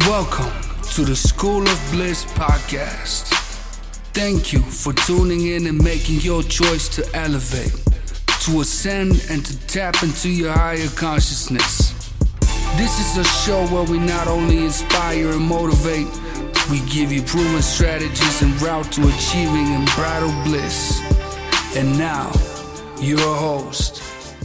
Welcome to the School of Bliss podcast. Thank you for tuning in and making your choice to elevate, to ascend, and to tap into your higher consciousness. This is a show where we not only inspire and motivate, we give you proven strategies en route to achieving unbridled bliss. And now, your host.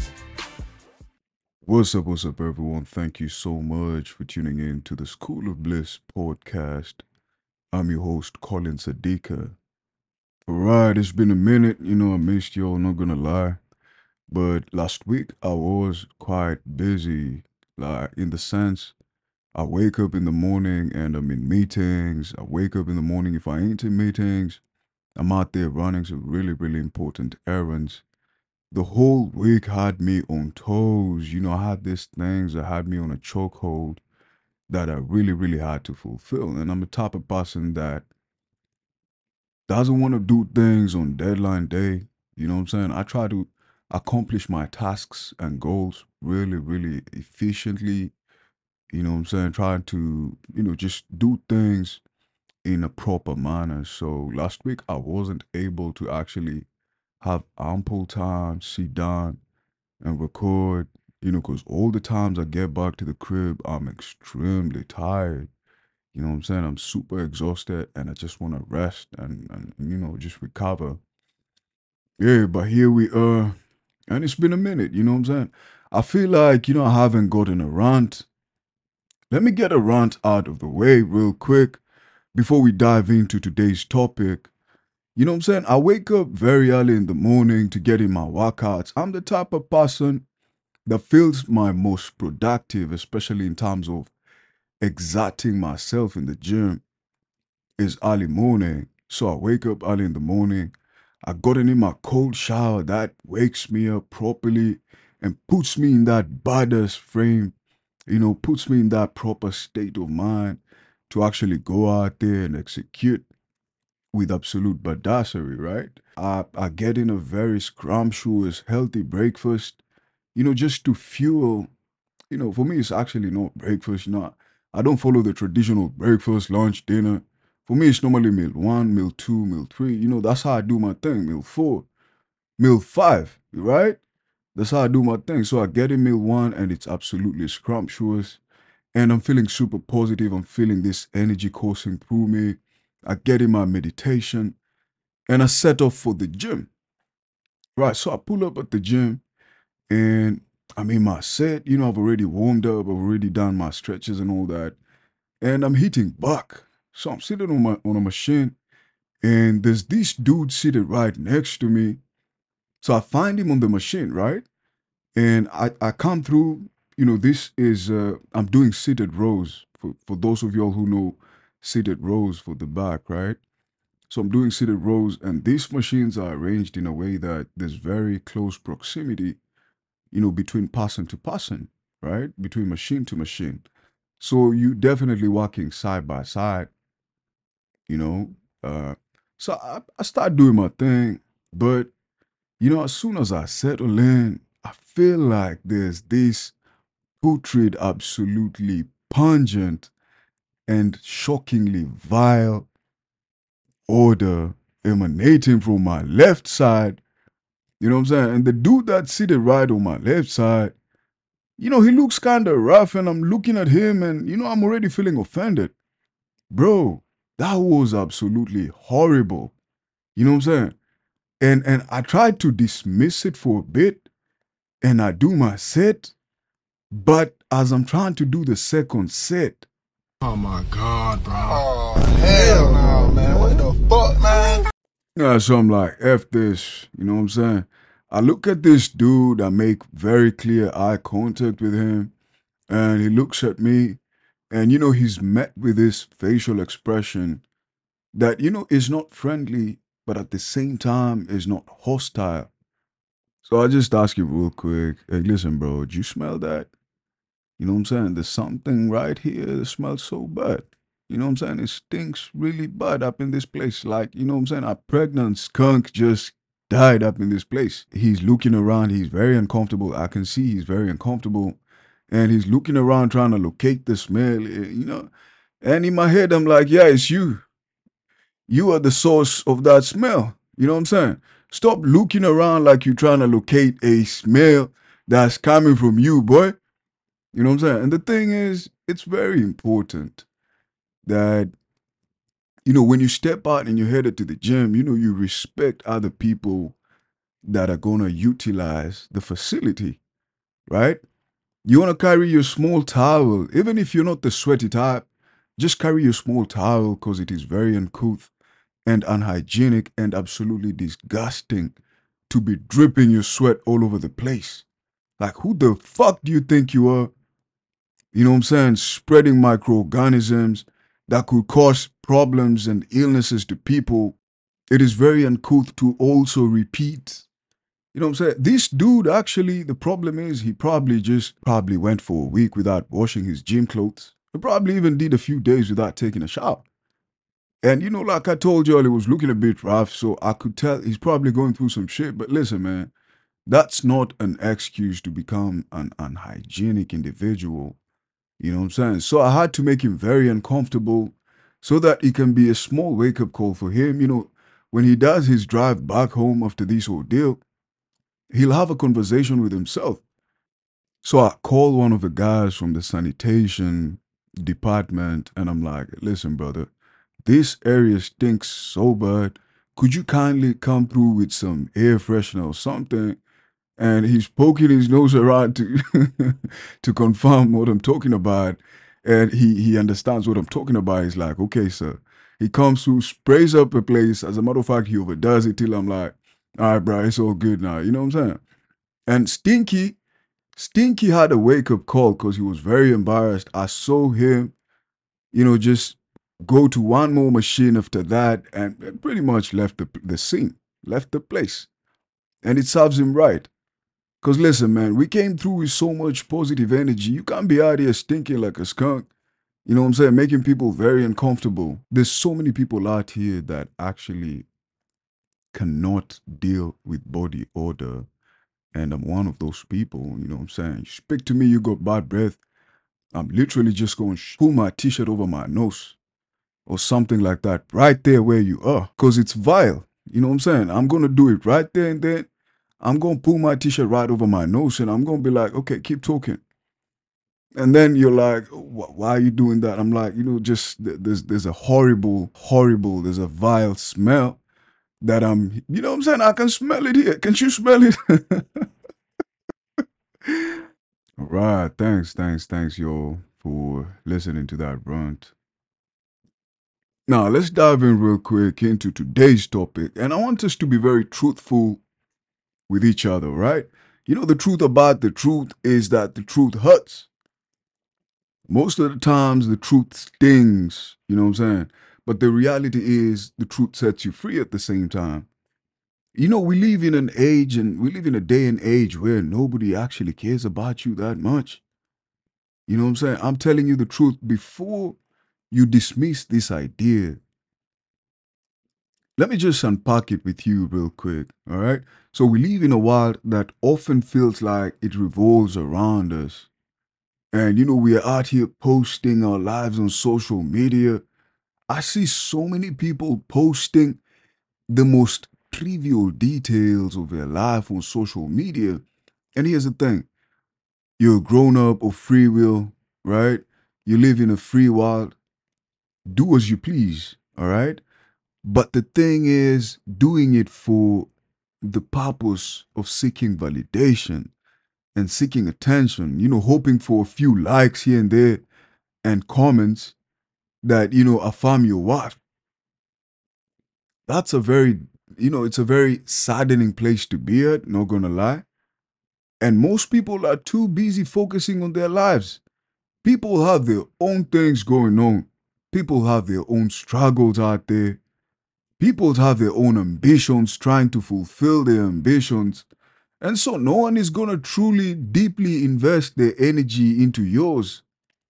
What's up, everyone? Thank you so much for tuning in to the School of Bliss podcast. I'm your host, Colin Sadika. Alright, it's been a minute, I missed y'all, not gonna lie. But last week, I was quite busy, like, in the sense, I wake up in the morning and I'm in meetings. I wake up in the morning, if I ain't in meetings, I'm out there running some really, really important errands. The whole week had me on toes. I had these things that had me on a chokehold that I really, really had to fulfill. And I'm the type of person that doesn't want to do things on deadline day. You know what I'm saying? I try to accomplish my tasks and goals really, really efficiently. You know what I'm saying? Trying to, just do things in a proper manner. So last week I wasn't able to actually have ample time, sit down and record, because all the times I get back to the crib, I'm extremely tired. You know what I'm saying? I'm super exhausted and I just want to rest and just recover. Yeah, but here we are. And it's been a minute, you know what I'm saying? I feel like, I haven't gotten a rant. Let me get a rant out of the way real quick before we dive into today's topic. You know what I'm saying? I wake up very early in the morning to get in my workouts. I'm the type of person that feels my most productive, especially in terms of exerting myself in the gym, is early morning. So I wake up early in the morning. I gotten in my cold shower that wakes me up properly and puts me in that badass frame, puts me in that proper state of mind to actually go out there and execute with absolute badassery, right? I get in a very scrumptious, healthy breakfast, just to fuel, for me, it's actually not breakfast, I don't follow the traditional breakfast, lunch, dinner. For me, it's normally meal 1, meal 2, meal 3, that's how I do my thing, meal 4, meal 5, right? That's how I do my thing. So I get in meal 1 and it's absolutely scrumptious and I'm feeling super positive. I'm feeling this energy coursing through me. I get in my meditation and I set off for the gym. Right, so I pull up at the gym and I'm in my set. I've already warmed up, I've already done my stretches and all that. And I'm hitting back. So I'm sitting on a machine and there's this dude seated right next to me. So I find him on the machine, right? And I come through, this is, I'm doing seated rows. For those of y'all who know seated rows for the back, right? So I'm doing seated rows and these machines are arranged in a way that there's very close proximity, between person to person, right? Between machine to machine. So you definitely walking side by side, you know. So I start doing my thing, but, as soon as I settle in, I feel like there's this putrid, absolutely pungent and shockingly vile odor emanating from my left side. You know what I'm saying? And the dude that's seated right on my left side, he looks kind of rough and I'm looking at him and, I'm already feeling offended. Bro, that was absolutely horrible. You know what I'm saying? And I tried to dismiss it for a bit and I do my set. But as I'm trying to do the second set, oh my God, bro. Oh, hell no, man. What the fuck, man? so I'm like, F this, you know what I'm saying? I look at this dude, I make very clear eye contact with him, and he looks at me, and he's met with this facial expression that, is not friendly, but at the same time is not hostile. So I just ask you real quick, hey, listen, bro, did you smell that? You know what I'm saying? There's something right here that smells so bad. You know what I'm saying? It stinks really bad up in this place. Like, you know what I'm saying? A pregnant skunk just died up in this place. He's looking around. He's very uncomfortable. I can see he's very uncomfortable. And he's looking around trying to locate the smell, And in my head, I'm like, yeah, it's you. You are the source of that smell. You know what I'm saying? Stop looking around like you're trying to locate a smell that's coming from you, boy. You know what I'm saying? And the thing is, it's very important that, when you step out and you're headed to the gym, you respect other people that are going to utilize the facility, right? You want to carry your small towel, even if you're not the sweaty type, just carry your small towel because it is very uncouth and unhygienic and absolutely disgusting to be dripping your sweat all over the place. Like, who the fuck do you think you are? You know what I'm saying? Spreading microorganisms that could cause problems and illnesses to people. It is very uncouth to also repeat. You know what I'm saying? This dude actually, the problem is he probably went for a week without washing his gym clothes. He probably even did a few days without taking a shower. And like I told y'all, it was looking a bit rough, so I could tell he's probably going through some shit. But listen, man, that's not an excuse to become an unhygienic individual. You know what I'm saying? So I had to make him very uncomfortable so that it can be a small wake-up call for him. When he does his drive back home after this ordeal, he'll have a conversation with himself. So I called one of the guys from the sanitation department and I'm like, listen, brother, this area stinks so bad. Could you kindly come through with some air freshener or something? And he's poking his nose around to to confirm what I'm talking about. And he understands what I'm talking about. He's like, okay, sir. He comes through, sprays up a place. As a matter of fact, he overdoes it till I'm like, all right, bro, it's all good now. You know what I'm saying? And Stinky had a wake-up call because he was very embarrassed. I saw him, just go to one more machine after that and pretty much left the scene, left the place. And it serves him right. Because listen, man, we came through with so much positive energy. You can't be out here stinking like a skunk. You know what I'm saying? Making people very uncomfortable. There's so many people out here that actually cannot deal with body odor. And I'm one of those people, you know what I'm saying? You speak to me, you got bad breath. I'm literally just going to pull my t-shirt over my nose or something like that right there where you are. Because it's vile. You know what I'm saying? I'm going to do it right there and then. I'm going to pull my t-shirt right over my nose and I'm going to be like, okay, keep talking. And then you're like, why are you doing that? I'm like, just there's a horrible, there's a vile smell that I'm, you know what I'm saying? I can smell it here. Can you smell it? All right. Thanks, y'all, for listening to that rant. Now, let's dive in real quick into today's topic. And I want us to be very truthful with each other, right? The truth about the truth is that the truth hurts. Most of the times, the truth stings, you know what I'm saying? But the reality is the truth sets you free at the same time. We live in an age and we live in a day and age where nobody actually cares about you that much. You know what I'm saying? I'm telling you the truth before you dismiss this idea. Let me just unpack it with you real quick, all right? So we live in a world that often feels like it revolves around us. And, we are out here posting our lives on social media. I see so many people posting the most trivial details of their life on social media. And here's the thing. You're a grown-up of free will, right? You live in a free world. Do as you please, all right? But the thing is, doing it for the purpose of seeking validation and seeking attention, hoping for a few likes here and there and comments that, affirm your worth. That's a very, it's a very saddening place to be at, not gonna lie. And most people are too busy focusing on their lives. People have their own things going on. People have their own struggles out there. People have their own ambitions, trying to fulfill their ambitions. And so no one is going to truly, deeply invest their energy into yours.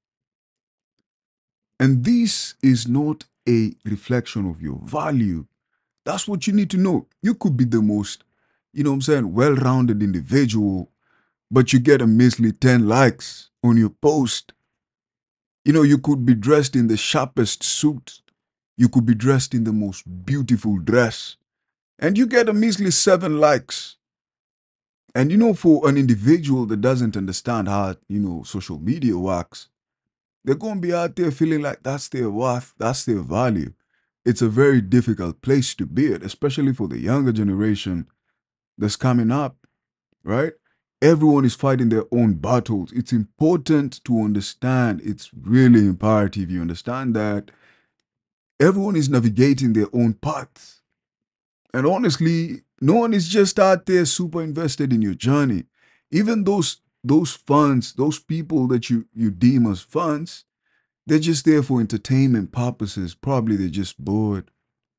And this is not a reflection of your value. That's what you need to know. You could be the most, well-rounded individual, but you get a measly 10 likes on your post. You could be dressed in the sharpest suit. You could be dressed in the most beautiful dress. And you get a measly 7 likes. And for an individual that doesn't understand how, social media works, they're going to be out there feeling like that's their worth, that's their value. It's a very difficult place to be at, especially for the younger generation that's coming up, right? Everyone is fighting their own battles. It's important to understand, it's really imperative you understand that everyone is navigating their own paths. And honestly, no one is just out there super invested in your journey. Even those funds, those people that you deem as funds, they're just there for entertainment purposes. Probably they're just bored.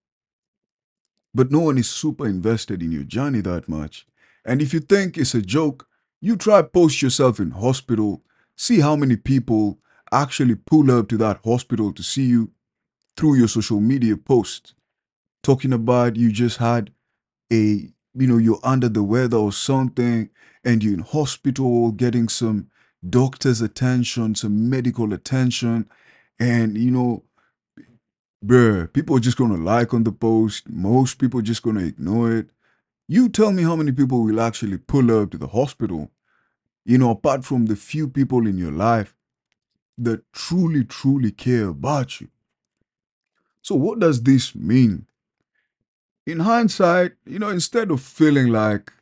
But no one is super invested in your journey that much. And if you think it's a joke, you try post yourself in hospital. See how many people actually pull up to that hospital to see you through your social media post. Talking about you just had you're under the weather or something, and you're in hospital getting some doctor's attention, some medical attention, and bruh, people are just gonna like on the post. Most people are just gonna ignore it. You tell me how many people will actually pull up to the hospital, apart from the few people in your life that truly, truly care about you. So what does this mean? In hindsight, instead of feeling like,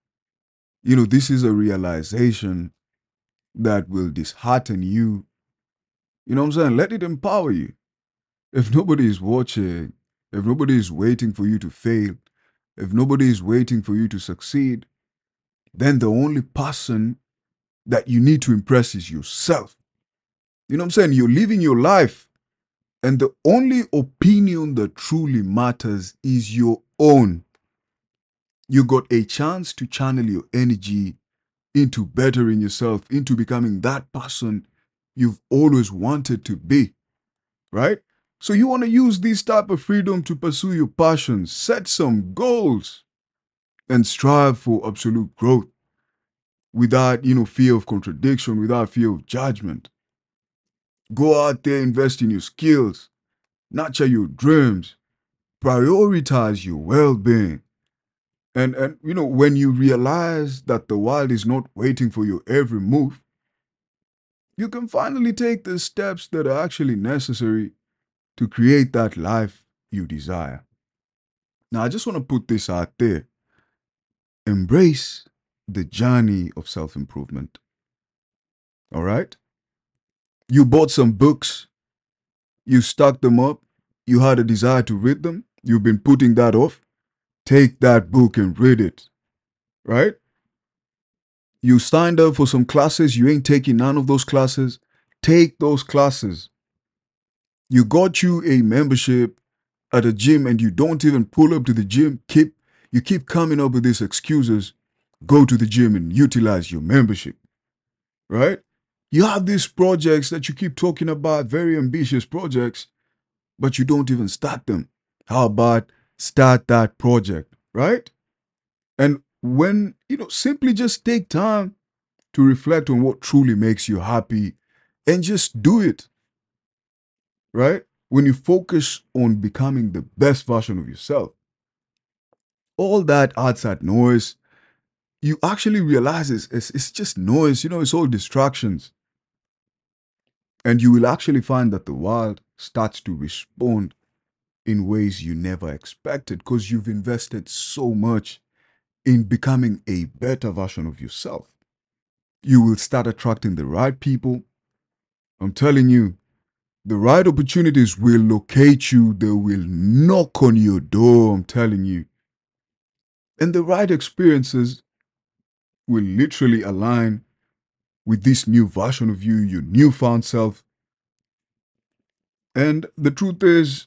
this is a realization that will dishearten you, you know what I'm saying? Let it empower you. If nobody is watching, if nobody is waiting for you to fail, if nobody is waiting for you to succeed, then the only person that you need to impress is yourself. You know what I'm saying? You're living your life, and the only opinion that truly matters is your own. You got a chance to channel your energy into bettering yourself, into becoming that person you've always wanted to be, right? So you want to use this type of freedom to pursue your passions, set some goals, and strive for absolute growth without, fear of contradiction, without fear of judgment. Go out there, invest in your skills, nurture your dreams, prioritize your well-being. And when you realize that the world is not waiting for your every move, you can finally take the steps that are actually necessary to create that life you desire. Now, I just want to put this out there. Embrace the journey of self-improvement. All right? You bought some books. You stocked them up. You had a desire to read them. You've been putting that off. Take that book and read it. Right? You signed up for some classes. You ain't taking none of those classes. Take those classes. You got you a membership at a gym and you don't even pull up to the gym. You keep coming up with these excuses. Go to the gym and utilize your membership. Right? You have these projects that you keep talking about, very ambitious projects, but you don't even start them. How about start that project, right? And when, simply just take time to reflect on what truly makes you happy and just do it, right? When you focus on becoming the best version of yourself, all that outside noise, you actually realize it's just noise, it's all distractions. And you will actually find that the world starts to respond in ways you never expected because you've invested so much in becoming a better version of yourself. You will start attracting the right people. I'm telling you, the right opportunities will locate you. They will knock on your door, I'm telling you. And the right experiences will literally align with this new version of you, your newfound self. And the truth is,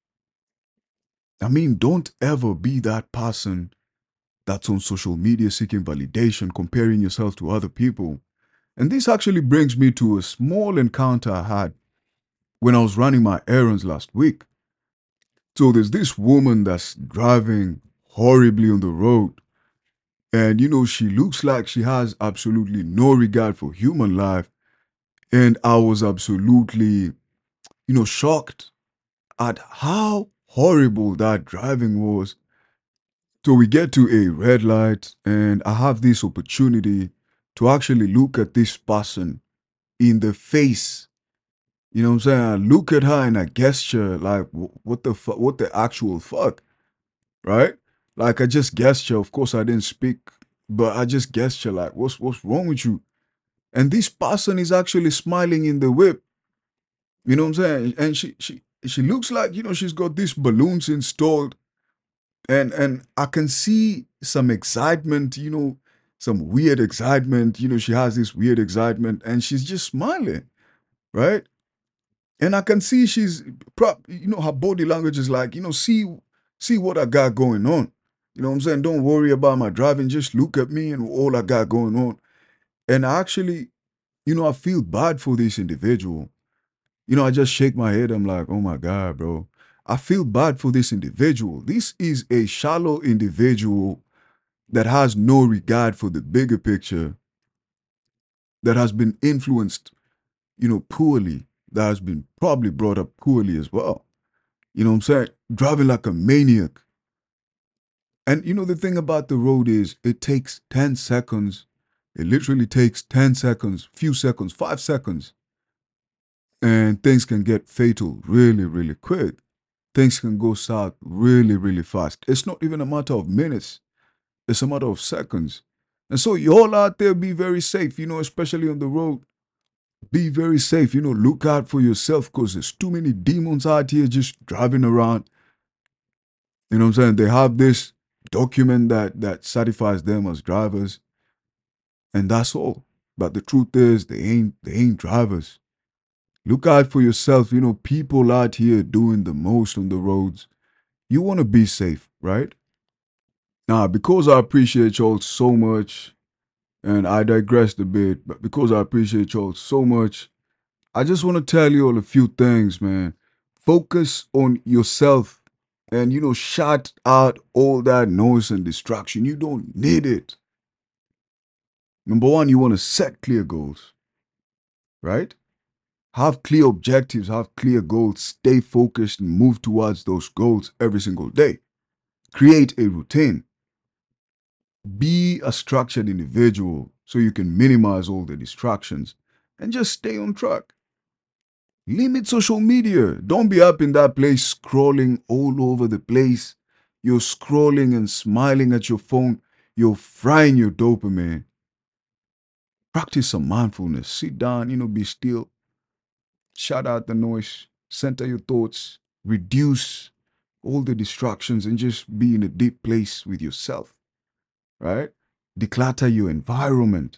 don't ever be that person that's on social media seeking validation, comparing yourself to other people. And this actually brings me to a small encounter I had when I was running my errands last week. So there's this woman that's driving horribly on the road. And, she looks like she has absolutely no regard for human life. And I was absolutely, shocked at how horrible that driving was. So we get to a red light, and I have this opportunity to actually look at this person in the face. You know what I'm saying? I look at her and I gesture like, what the fuck? What the actual fuck? Right? Like I just gesture. Of course, I didn't speak, but I just gesture like, what's wrong with you? And this person is actually smiling in the whip. You know what I'm saying? And she looks like, she's got these balloons installed, and I can see some excitement, some weird excitement. She has this weird excitement, and she's just smiling, right? And I can see she's her body language is like, see what I got going on. You know what I'm saying? Don't worry about my driving, just look at me and all I got going on. And I actually, I feel bad for this individual. I just shake my head. I'm like, oh my God, bro. I feel bad for this individual. This is a shallow individual that has no regard for the bigger picture, that has been influenced, poorly, that has been probably brought up poorly as well. You know what I'm saying? Driving like a maniac. And the thing about the road is it takes 10 seconds. It literally takes 10 seconds, few seconds, 5 seconds. And things can get fatal really, really quick. Things can go south really, really fast. It's not even a matter of minutes. It's a matter of seconds. And so you all out there, be very safe, especially on the road. Be very safe, look out for yourself because there's too many demons out here just driving around. You know what I'm saying? They have this document that certifies them as drivers. And that's all. But the truth is they ain't drivers. Look out for yourself. People out here doing the most on the roads. You want to be safe, right? Now, because I appreciate y'all so much, and I digressed a bit, but because I appreciate y'all so much, I just want to tell you all a few things, man. Focus on yourself and, shut out all that noise and distraction. You don't need it. Number one, you want to set clear goals, right? Have clear objectives, have clear goals, stay focused and move towards those goals every single day. Create a routine. Be a structured individual so you can minimize all the distractions and just stay on track. Limit social media. Don't be up in that place scrolling all over the place. You're scrolling and smiling at your phone. You're frying your dopamine. Practice some mindfulness. Sit down, be still. Shut out the noise. Center your thoughts. Reduce all the distractions and just be in a deep place with yourself, right? Declutter your environment.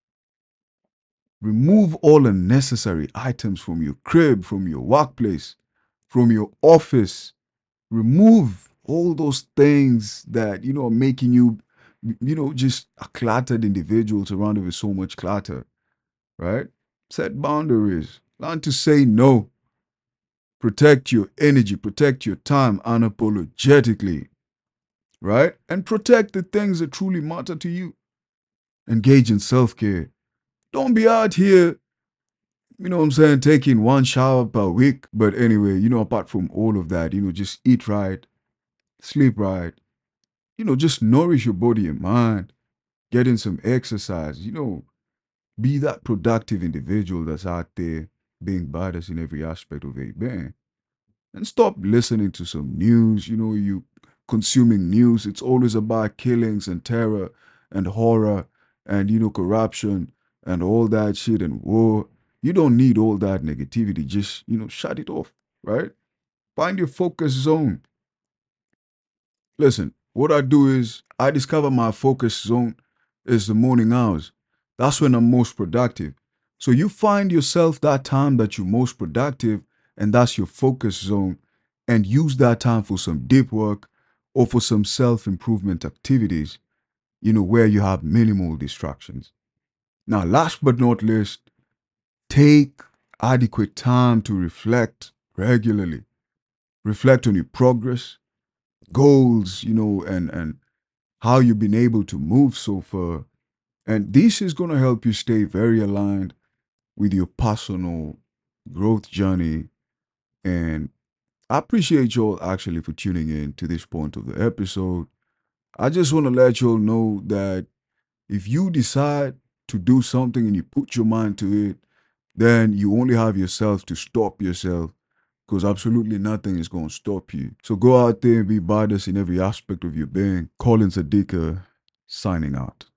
Remove all unnecessary items from your crib, from your workplace, from your office. Remove all those things that, are making you, just a cluttered individual surrounded with so much clutter, right? Set boundaries. Learn to say no. Protect your energy, protect your time unapologetically, right? And protect the things that truly matter to you. Engage in self-care. Don't be out here, taking one shower per week. But anyway, apart from all of that, just eat right, sleep right, just nourish your body and mind, get in some exercise, be that productive individual that's out there being badass in every aspect of a being. And stop listening to some news, you consuming news. It's always about killings and terror and horror and, corruption and all that shit and war. You don't need all that negativity. Just, shut it off, right? Find your focus zone. Listen, what I do is I discover my focus zone is the morning hours. That's when I'm most productive. So you find yourself that time that you're most productive, and that's your focus zone, and use that time for some deep work or for some self-improvement activities, where you have minimal distractions. Now, last but not least, take adequate time to reflect regularly. Reflect on your progress, goals, and how you've been able to move so far. And this is going to help you stay very aligned with your personal growth journey. And I appreciate y'all actually for tuning in to this point of the episode. I just want to let y'all know that if you decide to do something and you put your mind to it, then you only have yourself to stop yourself, because absolutely nothing is going to stop you. So go out there and be badass in every aspect of your being. Collins Adika, signing out.